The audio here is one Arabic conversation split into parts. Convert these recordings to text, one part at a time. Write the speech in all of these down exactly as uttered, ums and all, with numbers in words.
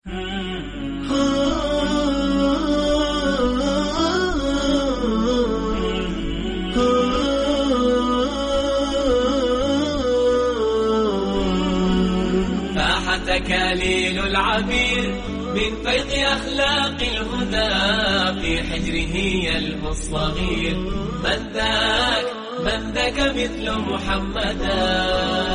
فاح تكاليل العبير من فيض أخلاق الهدى في حجره يلهو الصغير. من ذاك من ذاك مثل محمدا.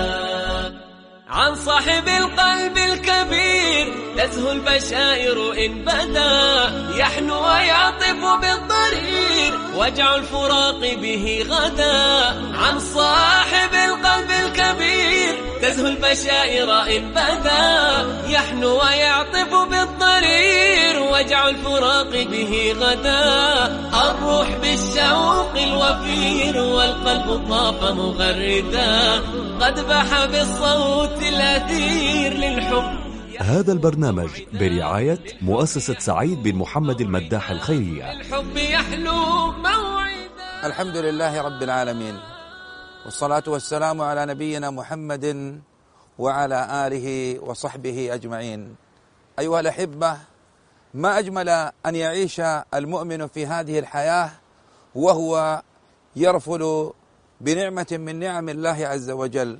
عن صاحب القلب الكبير تزهو البشائر إن بدا. يحنو ويعطف بالضرير وجع الفراق به غدا. عن صاحب القلب الكبير تزهو البشائر إن بدا. يحنو ويعطف بالضرير وجع الفراق به غدا. الروح بالشوق الوفير والقلب طاف مغردا. قد بح بالصوت الأثير للحب. هذا البرنامج برعاية مؤسسة سعيد بن محمد المداح الخيرية. الحب يحلو موعدا. الحمد لله رب العالمين، والصلاة والسلام على نبينا محمد وعلى آله وصحبه أجمعين. أيها الأحبة، ما أجمل أن يعيش المؤمن في هذه الحياة وهو يرفل بنعمة من نعم الله عز وجل،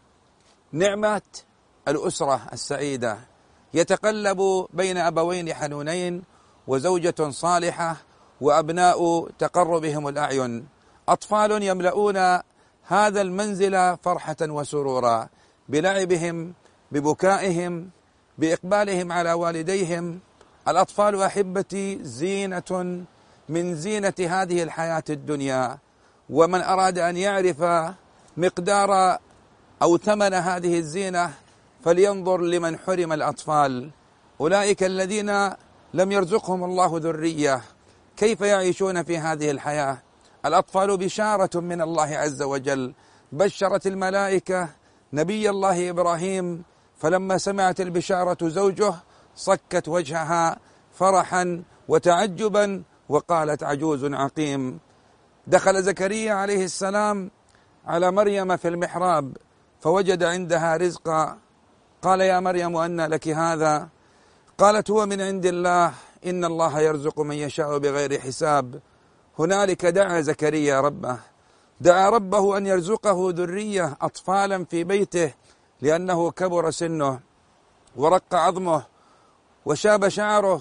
نعمة الأسرة السعيدة. يتقلب بين أبوين حنونين وزوجة صالحة وأبناء تقر بهم الأعين. أطفال يملؤون هذا المنزل فرحة وسرورا بلعبهم، ببكائهم، بإقبالهم على والديهم. الأطفال أحبتي زينة من زينة هذه الحياة الدنيا، ومن أراد أن يعرف مقدار أو ثمن هذه الزينة فلينظر لمن حرم الأطفال. أولئك الذين لم يرزقهم الله ذرية كيف يعيشون في هذه الحياة؟ الأطفال بشارة من الله عز وجل. بشرت الملائكة نبي الله إبراهيم، فلما سمعت البشارة زوجه صكت وجهها فرحا وتعجبا وقالت عجوز عقيم. دخل زكريا عليه السلام على مريم في المحراب فوجد عندها رزقا. قال يا مريم أنى لك هذا؟ قالت هو من عند الله، إن الله يرزق من يشاء بغير حساب. هنالك دعا زكريا ربه، دعا ربه أن يرزقه ذرية أطفالا في بيته، لأنه كبر سنه ورق عظمه وشاب شعره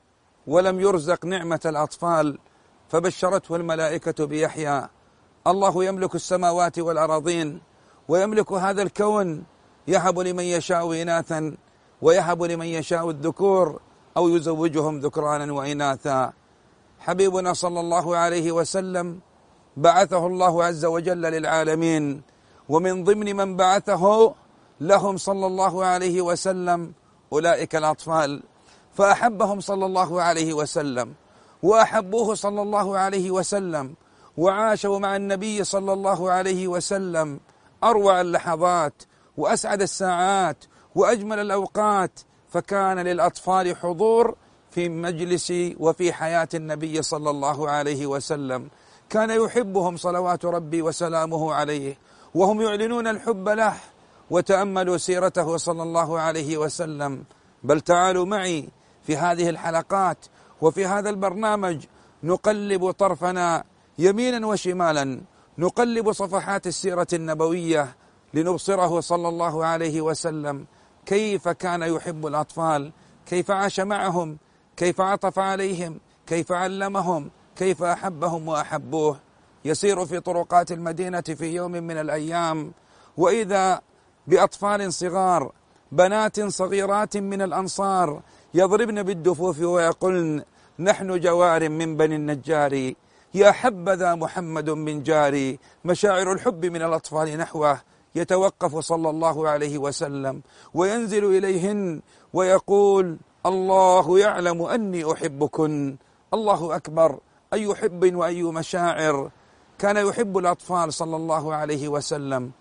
ولم يرزق نعمة الأطفال. فبشرته الملائكة بيحيى. الله يملك السماوات والأراضين ويملك هذا الكون، يهب لمن يشاء إناثا ويهب لمن يشاء الذكور أو يزوجهم ذكرانا وإناثا. حبيبنا صلى الله عليه وسلم بعثه الله عز وجل للعالمين، ومن ضمن من بعثه لهم صلى الله عليه وسلم أولئك الأطفال، فأحبهم صلى الله عليه وسلم وأحبوه صلى الله عليه وسلم وعاشوا مع النبي صلى الله عليه وسلم أروع اللحظات وأسعد الساعات وأجمل الأوقات. فكان للأطفال حضور في مجلس وفي حياة النبي صلى الله عليه وسلم. كان يحبهم صلوات ربي وسلامه عليه وهم يعلنون الحب له. وتأملوا سيرته صلى الله عليه وسلم. بل تعالوا معي في هذه الحلقات وفي هذا البرنامج نقلب طرفنا يمينا وشمالا، نقلب صفحات السيرة النبوية لنبصره صلى الله عليه وسلم كيف كان يحب الأطفال، كيف عاش معهم، كيف عطف عليهم، كيف علمهم، كيف أحبهم وأحبوه. يسير في طرقات المدينة في يوم من الأيام وإذا بأطفال صغار، بنات صغيرات من الأنصار يضربن بالدفوف ويقولن نحن جوار من بني النجار، يا حبذا محمد من جاري. مشاعر الحب من الأطفال نحوه يتوقف صلى الله عليه وسلم وينزل إليهن ويقول الله يعلم أني أحبكن. الله أكبر، أي حب وأي مشاعر. كان يحب الأطفال صلى الله عليه وسلم.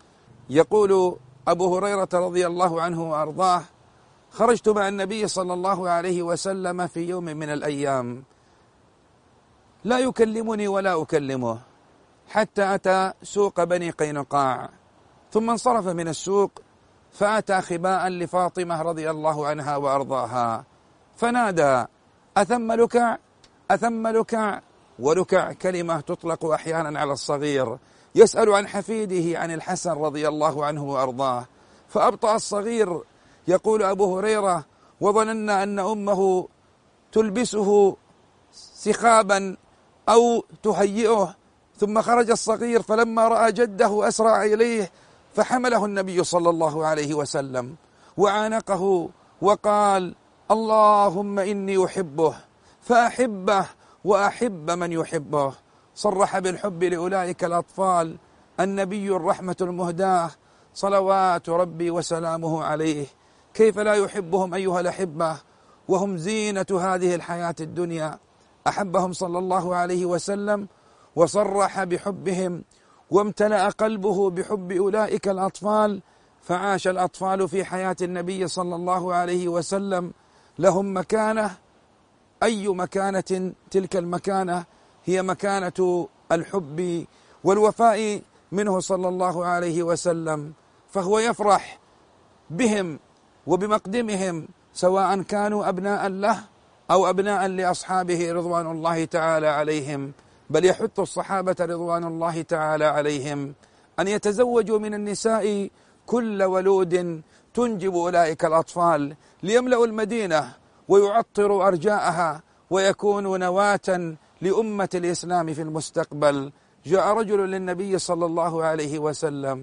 يقول أبو هريرة رضي الله عنه وأرضاه خرجت مع النبي صلى الله عليه وسلم في يوم من الأيام لا يكلمني ولا أكلمه حتى أتى سوق بني قينقاع، ثم انصرف من السوق فأتى خباء لفاطمة رضي الله عنها وأرضاها فنادى: أثم لكع أثم لكع. ولكع كلمة تطلق أحيانا على الصغير، يسأل عن حفيده عن الحسن رضي الله عنه وأرضاه، فأبطأ الصغير. يقول أبو هريرة: وظننا أن أمه تلبسه سخابا أو تهيئه، ثم خرج الصغير فلما رأى جده أسرع إليه فحمله النبي صلى الله عليه وسلم وعانقه وقال: اللهم إني أحبه فأحبه وأحب من يحبه. صرح بالحب لأولئك الأطفال النبي الرحمة المهداة صلوات ربي وسلامه عليه. كيف لا يحبهم أيها الأحبة وهم زينة هذه الحياة الدنيا؟ أحبهم صلى الله عليه وسلم وصرح بحبهم، وامتلأ قلبه بحب أولئك الأطفال، فعاش الأطفال في حياة النبي صلى الله عليه وسلم لهم مكانة. أي مكانة تلك المكانة؟ هي مكانة الحب والوفاء منه صلى الله عليه وسلم، فهو يفرح بهم وبمقدمهم سواء كانوا أبناء له أو أبناء لأصحابه رضوان الله تعالى عليهم، بل يحث الصحابة رضوان الله تعالى عليهم أن يتزوجوا من النساء كل ولود تنجب أولئك الأطفال ليملأوا المدينة ويعطروا أرجاءها ويكونوا نواة لأمة الإسلام في المستقبل. جاء رجل للنبي صلى الله عليه وسلم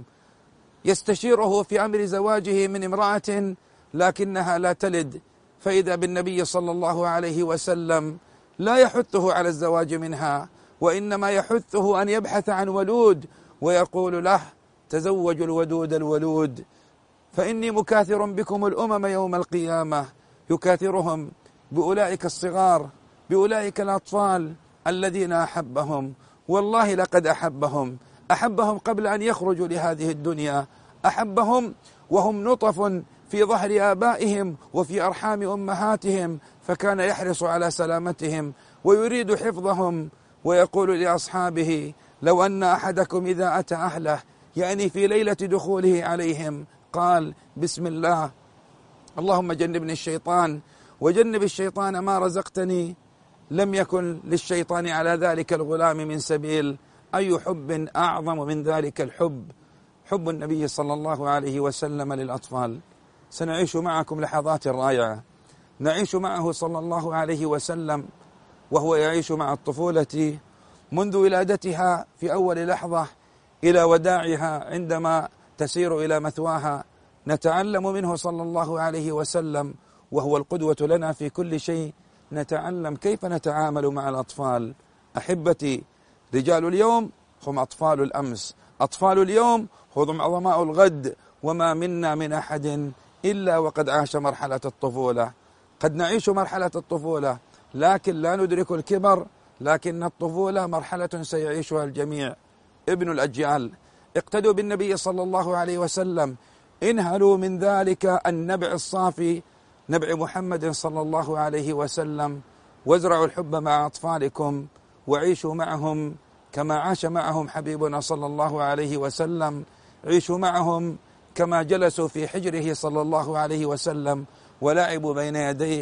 يستشيره في أمر زواجه من امرأة لكنها لا تلد، فإذا بالنبي صلى الله عليه وسلم لا يحثه على الزواج منها، وإنما يحثه أن يبحث عن ولود، ويقول له: تزوجوا الودود الولود فإني مكاثر بكم الأمم يوم القيامة. يكاثرهم بأولئك الصغار، بأولئك الأطفال الذين أحبهم. والله لقد أحبهم، أحبهم قبل أن يخرجوا لهذه الدنيا، أحبهم وهم نطف في ظهر آبائهم وفي أرحام أمهاتهم، فكان يحرص على سلامتهم ويريد حفظهم، ويقول لأصحابه: لو أن أحدكم إذا أتى أهله، يعني في ليلة دخوله عليهم، قال: بسم الله، اللهم جنبني الشيطان وجنب الشيطان ما رزقتني، لم يكن للشيطان على ذلك الغلام من سبيل. أي حب أعظم من ذلك الحب، حب النبي صلى الله عليه وسلم للأطفال. سنعيش معكم لحظات رائعة، نعيش معه صلى الله عليه وسلم وهو يعيش مع الطفولة منذ ولادتها في أول لحظة إلى وداعها عندما تسير إلى مثواها. نتعلم منه صلى الله عليه وسلم وهو القدوة لنا في كل شيء، نتعلم كيف نتعامل مع الأطفال. أحبتي، رجال اليوم هم أطفال الأمس، أطفال اليوم هم عظماء الغد، وما منا من أحد إلا وقد عاش مرحلة الطفولة. قد نعيش مرحلة الطفولة لكن لا ندرك الكبر، لكن الطفولة مرحلة سيعيشها الجميع. ابن الأجيال، اقتدوا بالنبي صلى الله عليه وسلم، انهلوا من ذلك النبع الصافي، نبع محمد صلى الله عليه وسلم، وازرعوا الحب مع أطفالكم وعيشوا معهم كما عاش معهم حبيبنا صلى الله عليه وسلم. عيشوا معهم كما جلسوا في حجره صلى الله عليه وسلم ولعبوا بين يديه.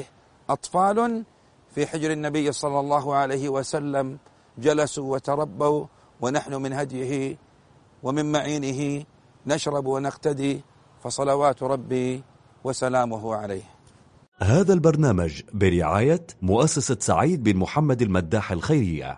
أطفال في حجر النبي صلى الله عليه وسلم جلسوا وتربوا، ونحن من هديه ومن معينه نشرب ونقتدي، فصلوات ربي وسلامه عليه. هذا البرنامج برعاية مؤسسة سعيد بن محمد المداح الخيرية.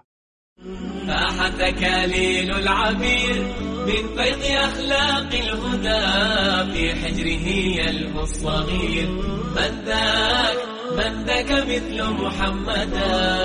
فاح تكاليل العبير من فيض أخلاق الهدى في حجره يلهو الصغير. من ذاك من ذاك مثل محمدا،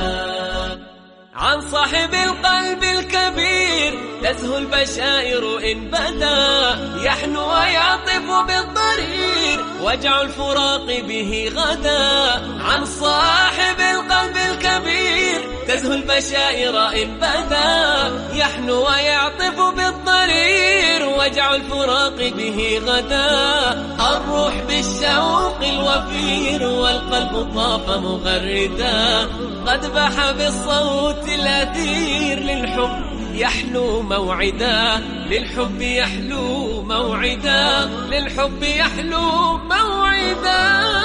عن صاحب القلب الكبير تزهو البشائر إن بدا، يحنو ويعطف بالضرير وجع الفراق به غدا. عن صاحب القلب الكبير تزهو البشائر إن بدا، يحنو ويعطف بالضرير وجع الفراق به غدا. الروح بالشوق الوفير والقلب طاف مغردا، قد بح بالصوت الأثير للحب يحلو موعدا، للحب يحلو موعدا، للحب يحلو موعدا.